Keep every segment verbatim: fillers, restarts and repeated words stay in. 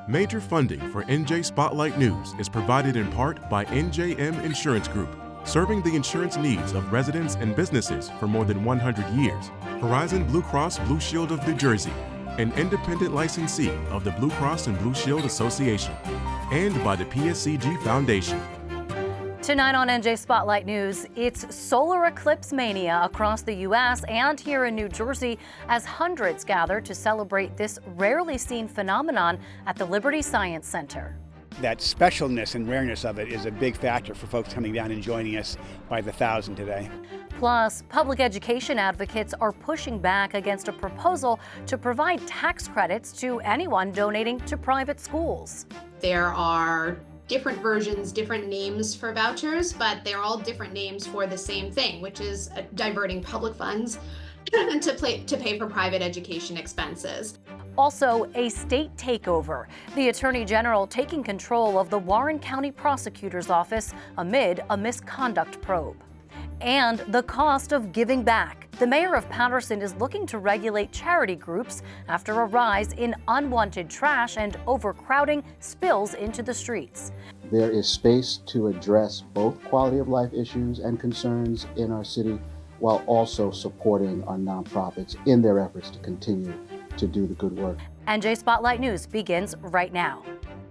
Major funding for N J Spotlight News is provided in part by N J M Insurance Group, serving the insurance needs of residents and businesses for more than one hundred years. Horizon Blue Cross Blue Shield of New Jersey, an independent licensee of the Blue Cross and Blue Shield Association, and by the P S C G Foundation. Tonight on N J Spotlight News, it's solar eclipse mania across the U S and here in New Jersey as hundreds gather to celebrate this rarely seen phenomenon at the Liberty Science Center. That specialness and rareness of it is a big factor for folks coming down and joining us by the thousand today. Plus, public education advocates are pushing back against a proposal to provide tax credits to anyone donating to private schools. There are different versions, different names for vouchers, but they're all different names for the same thing, which is diverting public funds to, play, to pay for private education expenses. Also, a state takeover. The Attorney General taking control of the Warren County Prosecutor's Office amid a misconduct probe. And the cost of giving back. The mayor of Paterson is looking to regulate charity groups after a rise in unwanted trash and overcrowding spills into the streets. There is space to address both quality of life issues and concerns in our city while also supporting our nonprofits in their efforts to continue to do the good work. N J Spotlight News begins right now.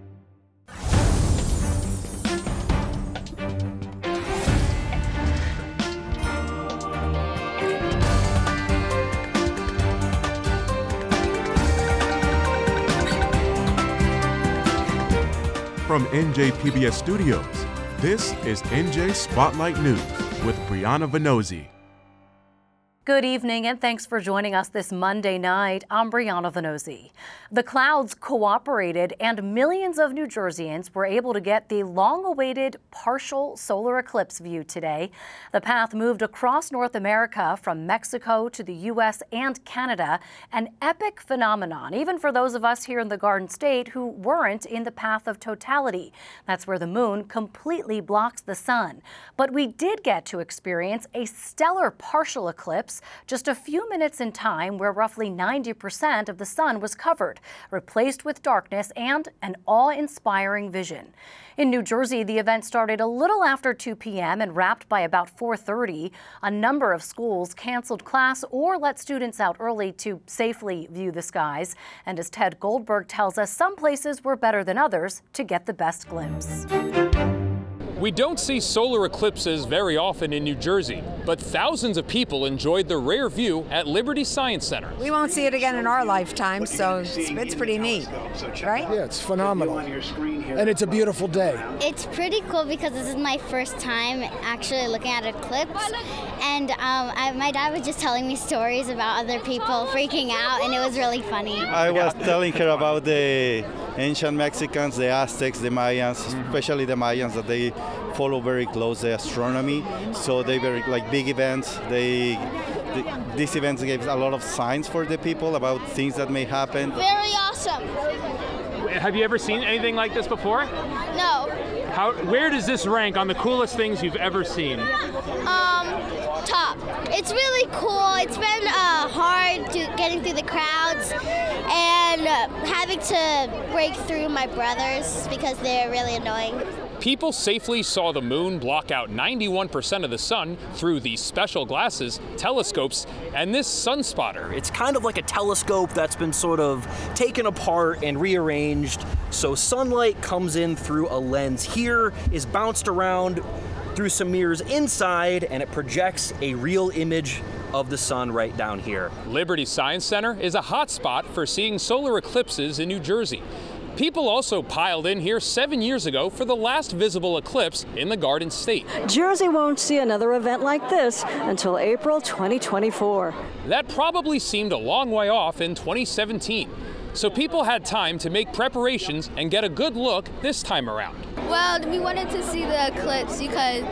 From N J P B S Studios, this is N J Spotlight News with Brianna Venozzi. Good evening and thanks for joining us this Monday night. I'm Brianna Venozzi. The clouds cooperated and millions of New Jerseyans were able to get the long-awaited partial solar eclipse view today. The path moved across North America from Mexico to the U S and Canada, an epic phenomenon, even for those of us here in the Garden State who weren't in the path of totality. That's where the moon completely blocks the sun. But we did get to experience a stellar partial eclipse just a few minutes in time where roughly ninety percent of the sun was covered, replaced with darkness and an awe-inspiring vision. In New Jersey, the event started a little after two p m and wrapped by about four thirty. A number of schools canceled class or let students out early to safely view the skies. And as Ted Goldberg tells us, some places were better than others to get the best glimpse. We don't see solar eclipses very often in New Jersey, but thousands of people enjoyed the rare view at Liberty Science Center. We won't see it again in our lifetime, so it's, it's pretty neat, right? Yeah, it's phenomenal, and it's a beautiful day. It's pretty cool because this is my first time actually looking at an eclipse, and um, I, my dad was just telling me stories about other people freaking out, and it was really funny. I was telling her about the ancient Mexicans, the Aztecs, the Mayans, especially the Mayans, that they follow very close the astronomy, so they very like big events. They, the, these events gave a lot of signs for the people about things that may happen. Very awesome. Have you ever seen anything like this before? No. How? Where does this rank on the coolest things you've ever seen? Um, top. It's really cool. It's been uh, hard to getting through the crowds and uh, having to break through my brothers because they're really annoying. People safely saw the moon block out ninety-one percent of the sun through these special glasses, telescopes, and this sun spotter. It's kind of like a telescope that's been sort of taken apart and rearranged, so sunlight comes in through a lens here, is bounced around through some mirrors inside, and it projects a real image of the sun right down here. Liberty Science Center is a hot spot for seeing solar eclipses in New Jersey. People also piled in here seven years ago for the last visible eclipse in the Garden State. Jersey won't see another event like this until April twenty twenty-four. That probably seemed a long way off in twenty seventeen. So people had time to make preparations and get a good look this time around. Well, we wanted to see the eclipse because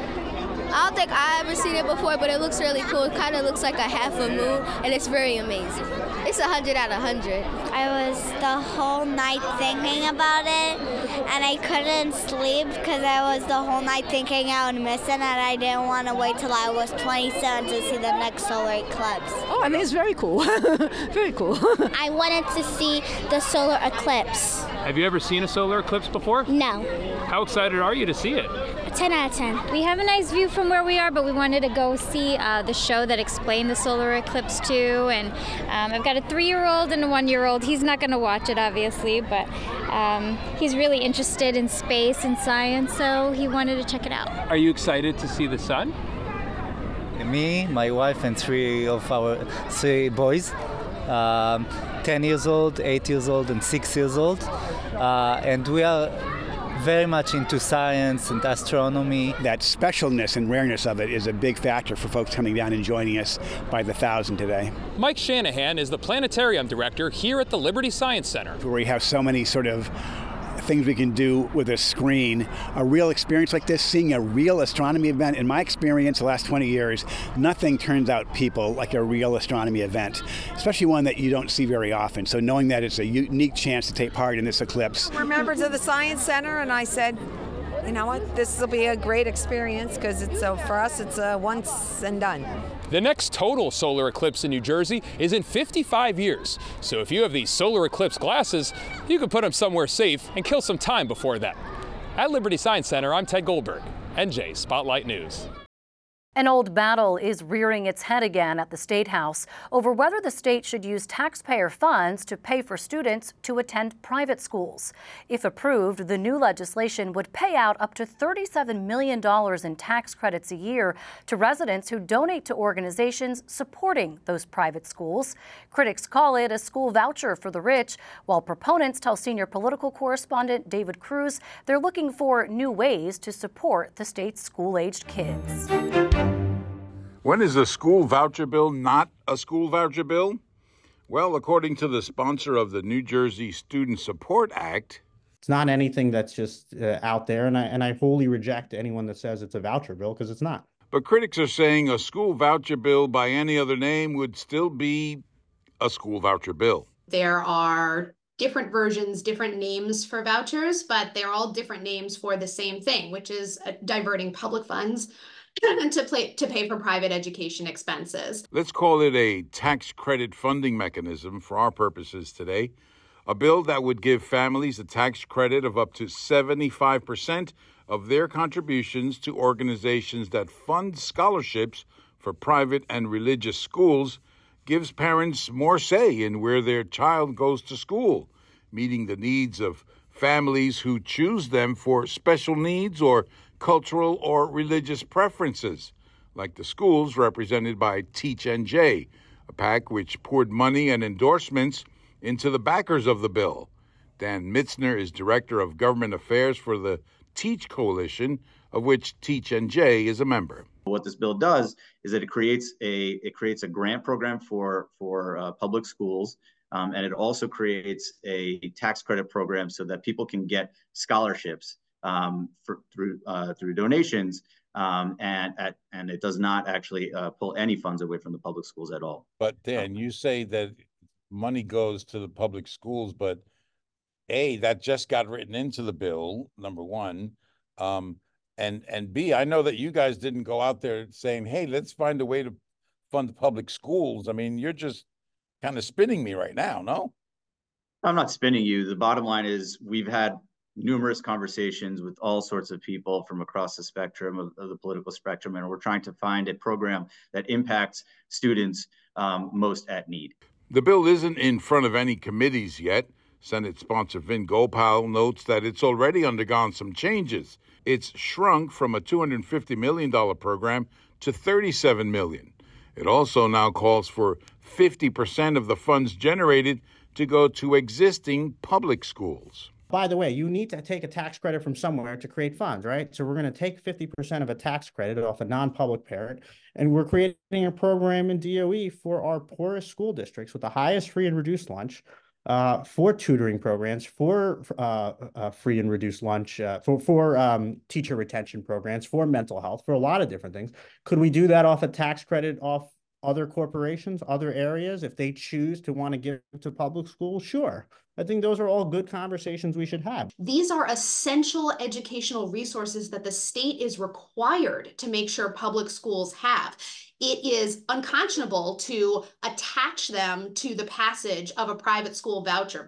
I don't think I've ever seen it before, but it looks really cool. It kind of looks like a half a moon, and it's very amazing. It's one hundred out of one hundred. I was the whole night thinking about it, and I couldn't sleep because I was the whole night thinking I would miss it, and I didn't want to wait till I was twenty-seven to see the next solar eclipse. Oh, I mean, it's very cool. Very cool. I wanted to see the solar eclipse. Have you ever seen a solar eclipse before? No. How excited are you to see it? ten out of ten. We have a nice view from where we are, but we wanted to go see uh, the show that explained the solar eclipse too. And um, I've got a three-year-old and a one-year-old. He's not going to watch it, obviously, but um, he's really interested in space and science, so he wanted to check it out. Are you excited to see the sun? Me, my wife, and three of our three boys, um, ten years old, eight years old, and six years old. Uh, and we are very much into science and astronomy. That specialness and rareness of it is a big factor for folks coming down and joining us by the thousand today. Mike Shanahan is the planetarium director here at the Liberty Science Center. Where we have so many sort of things we can do with a screen. A real experience like this, seeing a real astronomy event, in my experience the last twenty years, nothing turns out people like a real astronomy event, especially one that you don't see very often. So knowing that it's a unique chance to take part in this eclipse. We're members of the Science Center, and I said, you know what, this will be a great experience because it's uh, for us, it's a once and done. The next total solar eclipse in New Jersey is in fifty-five years. So if you have these solar eclipse glasses, you can put them somewhere safe and kill some time before that. At Liberty Science Center, I'm Ted Goldberg, N J Spotlight News. An old battle is rearing its head again at the State House over whether the state should use taxpayer funds to pay for students to attend private schools. If approved, the new legislation would pay out up to thirty-seven million dollars in tax credits a year to residents who donate to organizations supporting those private schools. Critics call it a school voucher for the rich, while proponents tell senior political correspondent David Cruz they're looking for new ways to support the state's school-aged kids. When is a school voucher bill not a school voucher bill? Well, according to the sponsor of the New Jersey Student Support Act, it's not anything that's just uh, out there, and I, and I wholly reject anyone that says it's a voucher bill, because it's not. But critics are saying a school voucher bill by any other name would still be a school voucher bill. There are different versions, different names for vouchers, but they're all different names for the same thing, which is uh, diverting public funds to, play, to pay for private education expenses. Let's call it a tax credit funding mechanism for our purposes today. A bill that would give families a tax credit of up to seventy-five percent of their contributions to organizations that fund scholarships for private and religious schools, gives parents more say in where their child goes to school, meeting the needs of families who choose them for special needs or cultural or religious preferences, like the schools represented by Teach N J, a PAC which poured money and endorsements into the backers of the bill. Dan Mitzner is Director of Government Affairs for the Teach Coalition, of which Teach N J is a member. What this bill does is that it creates a it creates a grant program for for uh, public schools, um, and it also creates a tax credit program so that people can get scholarships um, for, through uh, through donations, um, and at, and it does not actually uh, pull any funds away from the public schools at all. But Dan, you say that money goes to the public schools, but A, that just got written into the bill, number one. Um, and and B, I know that you guys didn't go out there saying, hey, let's find a way to fund the public schools. I mean, you're just kind of spinning me right now, no? I'm not spinning you. The bottom line is we've had numerous conversations with all sorts of people from across the spectrum of, of the political spectrum, and we're trying to find a program that impacts students um, most at need. The bill isn't in front of any committees yet. Senate sponsor Vin Gopal notes that it's already undergone some changes. It's shrunk from a two hundred fifty million dollars program to thirty-seven million dollars. It also now calls for fifty percent of the funds generated to go to existing public schools. By the way, you need to take a tax credit from somewhere to create funds, right? So we're going to take fifty percent of a tax credit off a non-public parent, and we're creating a program in D O E for our poorest school districts with the highest free and reduced lunch, uh, for tutoring programs, for uh, uh, free and reduced lunch, uh, for, for um, teacher retention programs, for mental health, for a lot of different things. Could we do that off a tax credit off other corporations, other areas, if they choose to want to give to public schools? Sure. I think those are all good conversations we should have. These are essential educational resources that the state is required to make sure public schools have. It is unconscionable to attach them to the passage of a private school voucher bill.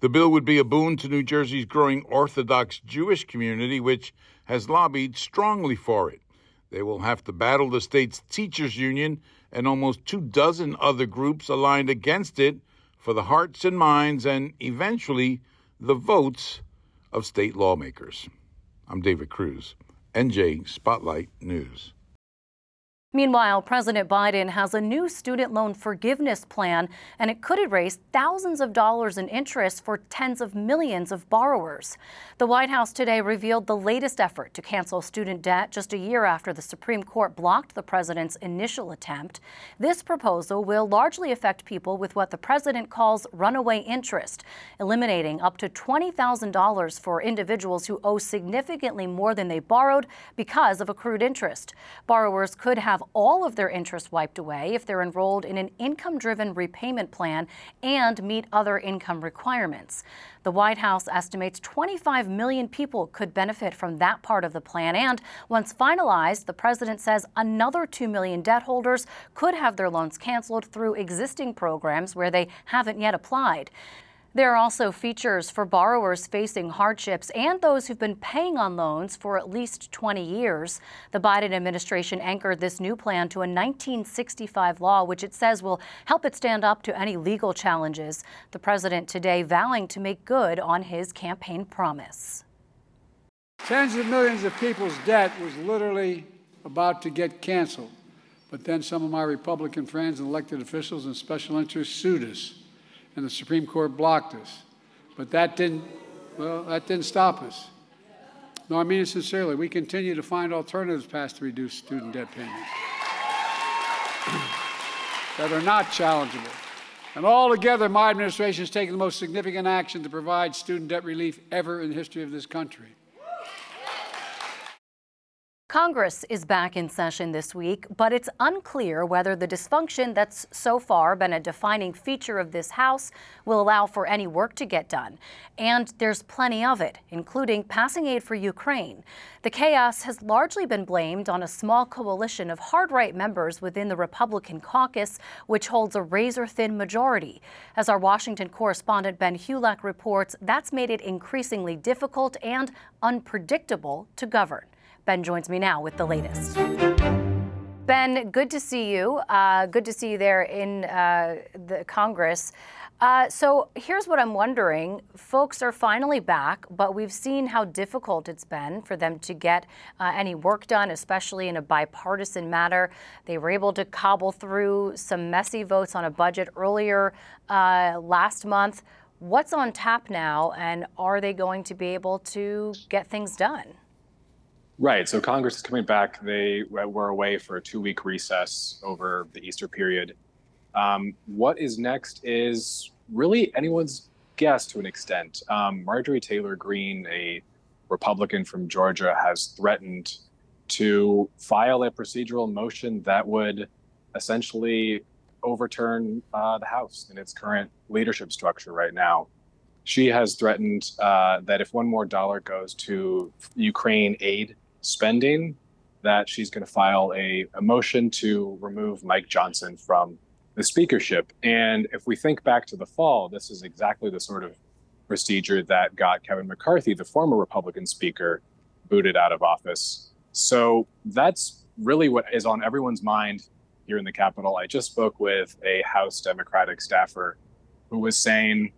The bill would be a boon to New Jersey's growing Orthodox Jewish community, which has lobbied strongly for it. They will have to battle the state's teachers union and almost two dozen other groups aligned against it for the hearts and minds and eventually the votes of state lawmakers. I'm David Cruz, N J Spotlight News. Meanwhile, President Biden has a new student loan forgiveness plan, and it could erase thousands of dollars in interest for tens of millions of borrowers. The White House today revealed the latest effort to cancel student debt just a year after the Supreme Court blocked the president's initial attempt. This proposal will largely affect people with what the president calls runaway interest, eliminating up to twenty thousand dollars for individuals who owe significantly more than they borrowed because of accrued interest. Borrowers could have all of their interest wiped away if they're enrolled in an income-driven repayment plan and meet other income requirements. The White House estimates twenty-five million people could benefit from that part of the plan, and once finalized, the president says another two million debt holders could have their loans canceled through existing programs where they haven't yet applied. There are also features for borrowers facing hardships and those who've been paying on loans for at least twenty years. The Biden administration anchored this new plan to a nineteen sixty-five law, which it says will help it stand up to any legal challenges. The president today vowing to make good on his campaign promise. Tens of millions of people's debt was literally about to get canceled. But then some of my Republican friends and elected officials and special interests sued us, and the Supreme Court blocked us. But that didn't, well, that didn't stop us. No, I mean it sincerely. We continue to find alternatives passed to reduce student debt payments that are not challengeable. And altogether, my administration has taken the most significant action to provide student debt relief ever in the history of this country. Congress is back in session this week, but it's unclear whether the dysfunction that's so far been a defining feature of this House will allow for any work to get done. And there's plenty of it, including passing aid for Ukraine. The chaos has largely been blamed on a small coalition of hard-right members within the Republican caucus, which holds a razor-thin majority. As our Washington correspondent Ben Hulak reports, that's made it increasingly difficult and unpredictable to govern. Ben joins me now with the latest. Ben, good to see you. Uh, good to see you there in uh, the Congress. Uh, so here's what I'm wondering. Folks are finally back, but we've seen how difficult it's been for them to get uh, any work done, especially in a bipartisan matter. They were able to cobble through some messy votes on a budget earlier uh, last month. What's on tap now, and are they going to be able to get things done? Right. So Congress is coming back. They were away for a two-week recess over the Easter period. Um, what is next is really anyone's guess to an extent. Um, Marjorie Taylor Greene, a Republican from Georgia, has threatened to file a procedural motion that would essentially overturn uh, the House in its current leadership structure right now. She has threatened uh, that if one more dollar goes to Ukraine aid spending, that she's going to file a, a motion to remove Mike Johnson from the speakership. And if we think back to the fall, this is exactly the sort of procedure that got Kevin McCarthy, the former Republican speaker, booted out of office. So that's really what is on everyone's mind here in the Capitol. I just spoke with a House Democratic staffer who was saying,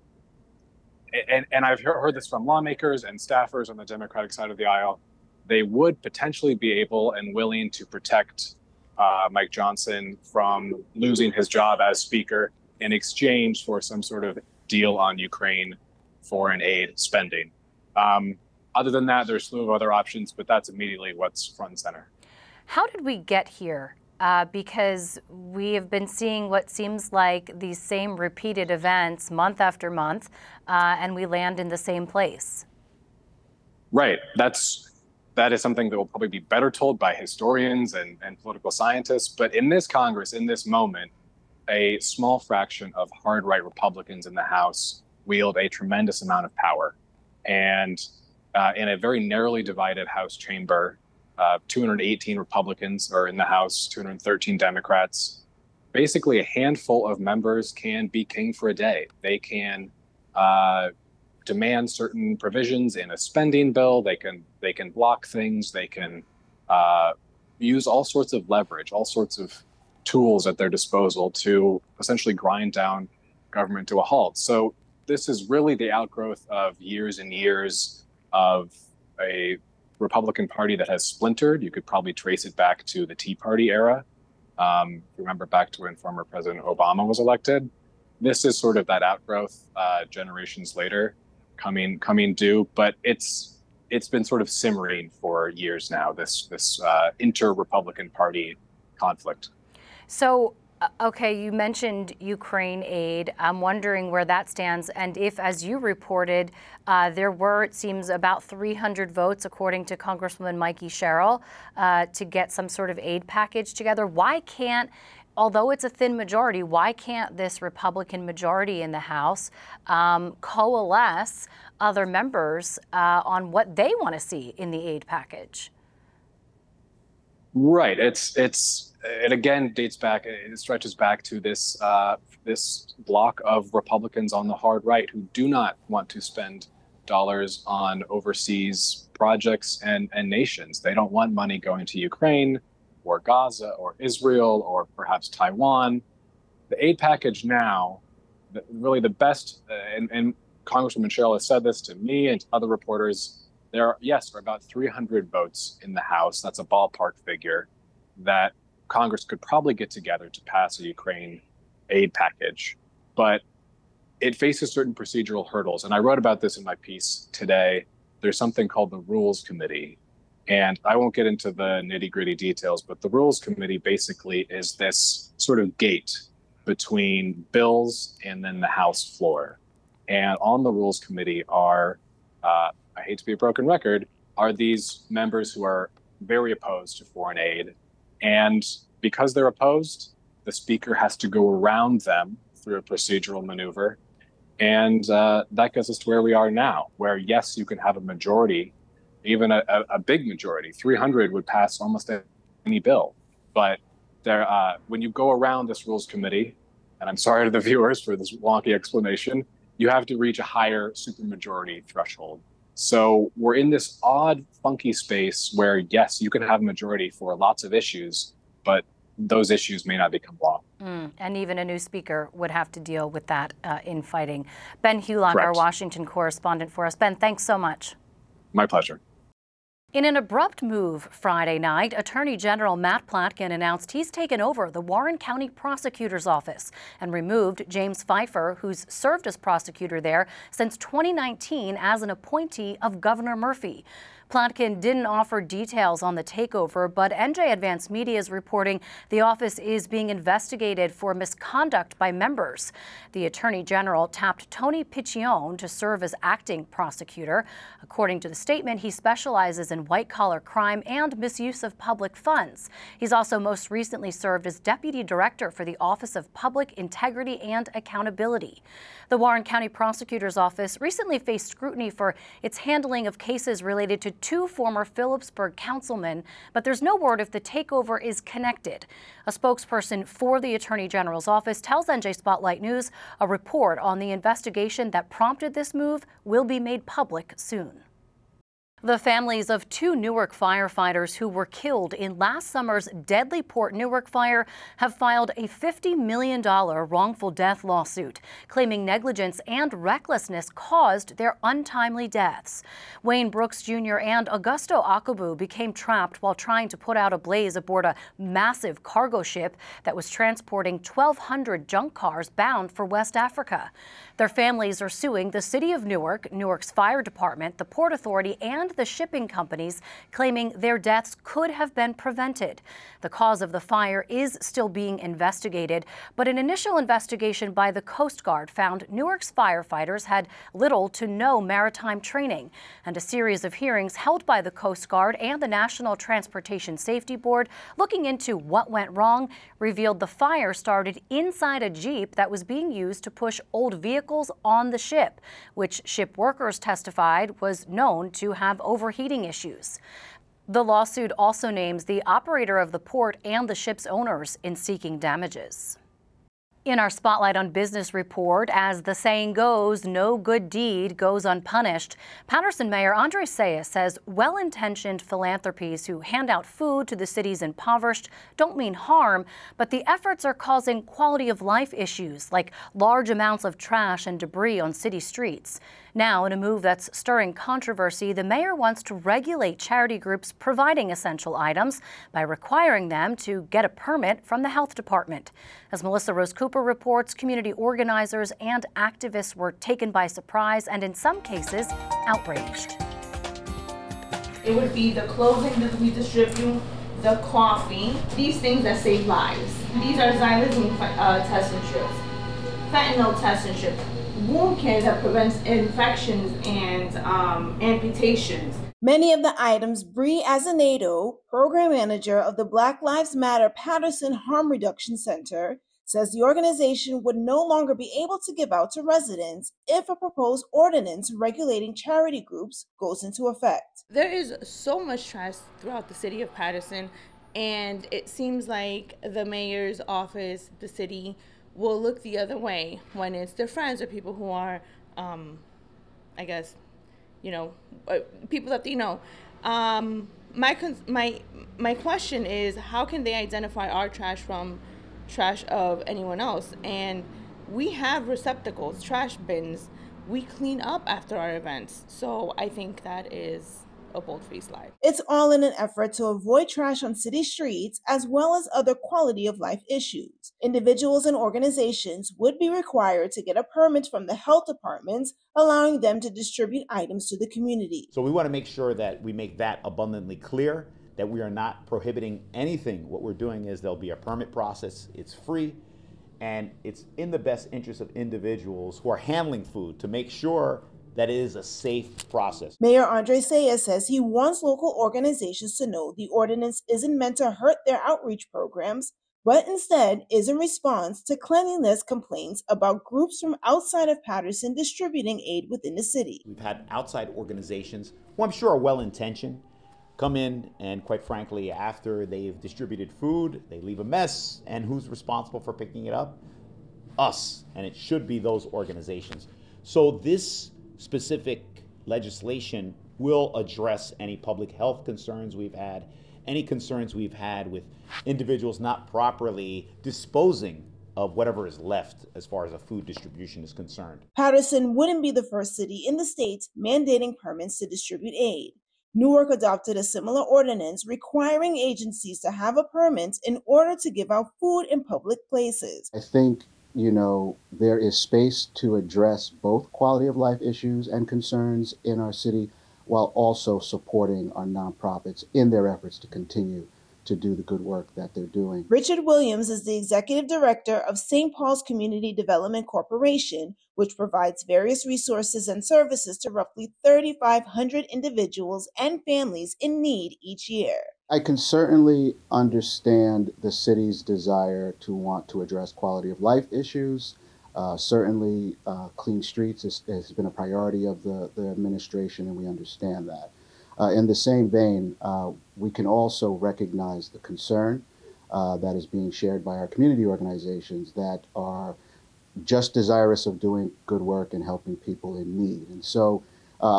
and, and I've heard this from lawmakers and staffers on the Democratic side of the aisle, they would potentially be able and willing to protect uh, Mike Johnson from losing his job as speaker in exchange for some sort of deal on Ukraine foreign aid spending. Um, other than that, there's a slew of other options, but that's immediately what's front and center. How did we get here? Uh, because we have been seeing what seems like these same repeated events month after month, uh, and we land in the same place. Right. That's That is something that will probably be better told by historians and, and political scientists. But in this Congress, in this moment, a small fraction of hard right Republicans in the House wield a tremendous amount of power. And uh, in a very narrowly divided House chamber, uh, two hundred eighteen Republicans are in the House, two hundred thirteen Democrats. Basically, a handful of members can be king for a day. They can uh, demand certain provisions in a spending bill. They can they can block things. They can uh, use all sorts of leverage, all sorts of tools at their disposal to essentially grind down government to a halt. So this is really the outgrowth of years and years of a Republican Party that has splintered. You could probably trace it back to the Tea Party era. Um, remember back to when former President Obama was elected. This is sort of that outgrowth uh, generations later coming coming due, but it's it's been sort of simmering for years now, this, this uh, inter-Republican Party conflict. So, okay, you mentioned Ukraine aid. I'm wondering where that stands, and if, as you reported, uh, there were, it seems, about three hundred votes, according to Congresswoman Mikey Sherrill, uh, to get some sort of aid package together. Why can't, although it's a thin majority, why can't this Republican majority in the House um, coalesce other members uh, on what they want to see in the aid package? Right. It's it's it again dates back. It stretches back to this uh, this block of Republicans on the hard right who do not want to spend dollars on overseas projects and and nations. They don't want money going to Ukraine or Gaza or Israel or perhaps Taiwan. The aid package now, the, really the best, uh, and, and Congresswoman Sherrill has said this to me and to other reporters. There are, yes, there are about three hundred votes in the House. That's a ballpark figure that Congress could probably get together to pass a Ukraine aid package. But it faces certain procedural hurdles. And I wrote about this in my piece today. There's something called the Rules Committee. And I won't get into the nitty-gritty details, but the Rules Committee basically is this sort of gate between bills and then the House floor. And on the Rules Committee are uh, I hate to be a broken record, are these members who are very opposed to foreign aid. And because they're opposed, the speaker has to go around them through a procedural maneuver. And uh, that gets us to where we are now, where, yes, you can have a majority, even a, a, a big majority. three hundred would pass almost any bill. But there, uh, when you go around this Rules Committee, and I'm sorry to the viewers for this wonky explanation, you have to reach a higher supermajority threshold. So we're in this odd, funky space where, yes, you can have a majority for lots of issues, but those issues may not become law. Mm, and even a new speaker would have to deal with that uh, infighting. Ben Hulock, Correct. Our Washington correspondent for us. Ben, thanks so much. My pleasure. In an abrupt move Friday night, Attorney General Matt Platkin announced he's taken over the Warren County Prosecutor's Office and removed James Pfeiffer, who's served as prosecutor there since twenty nineteen as an appointee of Governor Murphy. Platkin didn't offer details on the takeover, but N J Advance Media is reporting the office is being investigated for misconduct by members. The Attorney General tapped Tony Piccione to serve as acting prosecutor. According to the statement, he specializes in white-collar crime and misuse of public funds. He's also most recently served as Deputy Director for the Office of Public Integrity and Accountability. The Warren County Prosecutor's Office recently faced scrutiny for its handling of cases related to two former Phillipsburg councilmen, but there's no word if the takeover is connected. A spokesperson for the Attorney General's office tells N J Spotlight News a report on the investigation that prompted this move will be made public soon. The families of two Newark firefighters who were killed in last summer's deadly Port Newark fire have filed a fifty million dollars wrongful death lawsuit, claiming negligence and recklessness caused their untimely deaths. Wayne Brooks Junior and Augusto Akabu became trapped while trying to put out a blaze aboard a massive cargo ship that was transporting twelve hundred junk cars bound for West Africa. Their families are suing the City of Newark, Newark's fire department, the Port Authority, and the shipping companies, claiming their deaths could have been prevented. The cause of the fire is still being investigated, but an initial investigation by the Coast Guard found Newark's firefighters had little to no maritime training, and a series of hearings held by the Coast Guard and the National Transportation Safety Board looking into what went wrong revealed the fire started inside a Jeep that was being used to push old vehicles on the ship, which ship workers testified was known to have overheating issues. The lawsuit also names the operator of the port and the ship's owners in seeking damages. In our Spotlight on Business report, as the saying goes, no good deed goes unpunished. Paterson Mayor Andres Zayas says well-intentioned philanthropies who hand out food to the city's impoverished don't mean harm, but the efforts are causing quality of life issues like large amounts of trash and debris on city streets. Now, in a move that's stirring controversy, the mayor wants to regulate charity groups providing essential items by requiring them to get a permit from the health department. As Melissa Rose Cooper reports, community organizers and activists were taken by surprise and in some cases outraged. It would be the clothing that we distribute, the coffee, these things that save lives. These are xylazine uh, testing strips, fentanyl testing strips, wound care that prevents infections and um, amputations. Many of the items Bree Azevedo, program manager of the Black Lives Matter Paterson Harm Reduction Center, says the organization would no longer be able to give out to residents if a proposed ordinance regulating charity groups goes into effect. There is so much trash throughout the city of Paterson, and it seems like the mayor's office, the city, will look the other way when it's their friends or people who are, um, I guess, you know, people that they know. Um, my my my question is, how can they identify our trash from trash of anyone else? And we have receptacles, trash bins. We clean up after our events. So I think that is a bold-faced lie. It's all in an effort to avoid trash on city streets as well as other quality of life issues. Individuals and organizations would be required to get a permit from the health departments, allowing them to distribute items to the community. So we want to make sure that we make that abundantly clear, that we are not prohibiting anything. What we're doing is there'll be a permit process. It's free, and it's in the best interest of individuals who are handling food to make sure that it is a safe process. Mayor Andres Zayas says he wants local organizations to know the ordinance isn't meant to hurt their outreach programs, but instead is in response to cleanliness complaints about groups from outside of Paterson distributing aid within the city. We've had outside organizations, who I'm sure are well-intentioned, come in and, quite frankly, after they've distributed food, they leave a mess, and who's responsible for picking it up? Us, and it should be those organizations. So this specific legislation will address any public health concerns we've had, any concerns we've had with individuals not properly disposing of whatever is left as far as a food distribution is concerned. Paterson wouldn't be the first city in the state mandating permits to distribute aid. Newark adopted a similar ordinance requiring agencies to have a permit in order to give out food in public places. I think you know, there is space to address both quality of life issues and concerns in our city while also supporting our nonprofits in their efforts to continue to do the good work that they're doing. Richard Williams is the executive director of Saint Paul's Community Development Corporation, which provides various resources and services to roughly thirty-five hundred individuals and families in need each year. I can certainly understand the city's desire to want to address quality of life issues. Uh, certainly, uh, clean streets is, has been a priority of the, the administration, and we understand that. Uh, in the same vein, uh, we can also recognize the concern uh, that is being shared by our community organizations that are just desirous of doing good work and helping people in need. And so uh,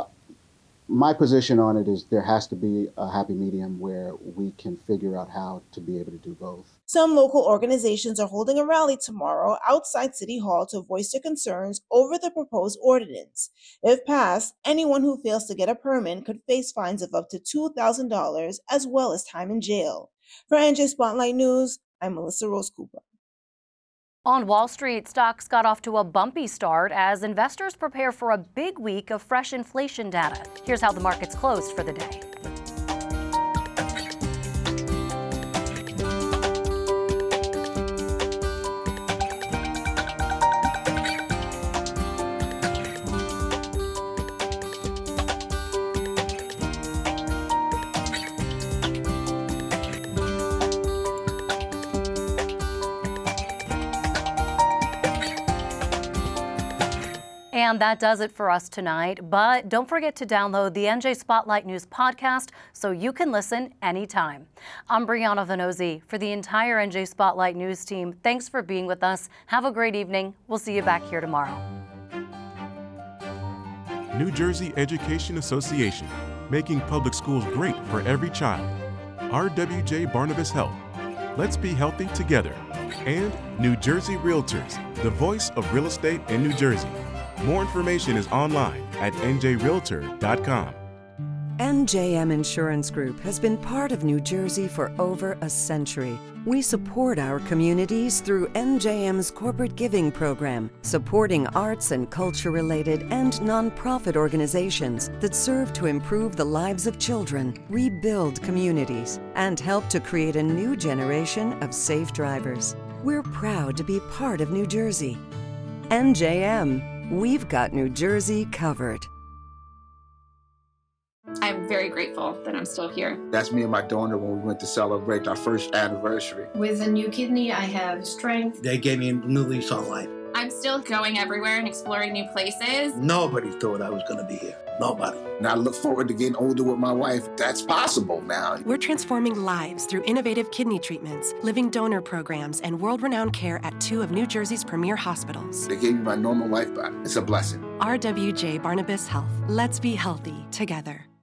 my position on it is there has to be a happy medium where we can figure out how to be able to do both. Some local organizations are holding a rally tomorrow outside City Hall to voice their concerns over the proposed ordinance. If passed, anyone who fails to get a permit could face fines of up to two thousand dollars as well as time in jail. For N J Spotlight News, I'm Melissa Rose Cooper. On Wall Street, stocks got off to a bumpy start as investors prepare for a big week of fresh inflation data. Here's how the markets closed for the day. And that does it for us tonight. But don't forget to download the N J Spotlight News podcast so you can listen anytime. I'm Brianna Venozzi for the entire N J Spotlight News team. Thanks for being with us. Have a great evening. We'll see you back here tomorrow. New Jersey Education Association, making public schools great for every child. R W J Barnabas Health. Let's be healthy together. And New Jersey Realtors, the voice of real estate in New Jersey. More information is online at N J realtor dot com. N J M Insurance Group has been part of New Jersey for over a century. We support our communities through N J M's corporate giving program, supporting arts and culture-related and nonprofit organizations that serve to improve the lives of children, rebuild communities, and help to create a new generation of safe drivers. We're proud to be part of New Jersey. N J M, we've got New Jersey covered. I'm very grateful that I'm still here. That's me and my donor when we went to celebrate our first anniversary. With a new kidney, I have strength. They gave me a new lease on life. I'm still going everywhere and exploring new places. Nobody thought I was going to be here. Nobody. And I look forward to getting older with my wife. That's possible now. We're transforming lives through innovative kidney treatments, living donor programs, and world-renowned care at two of New Jersey's premier hospitals. They gave me my normal life back. It's a blessing. R W J Barnabas Health. Let's be healthy together.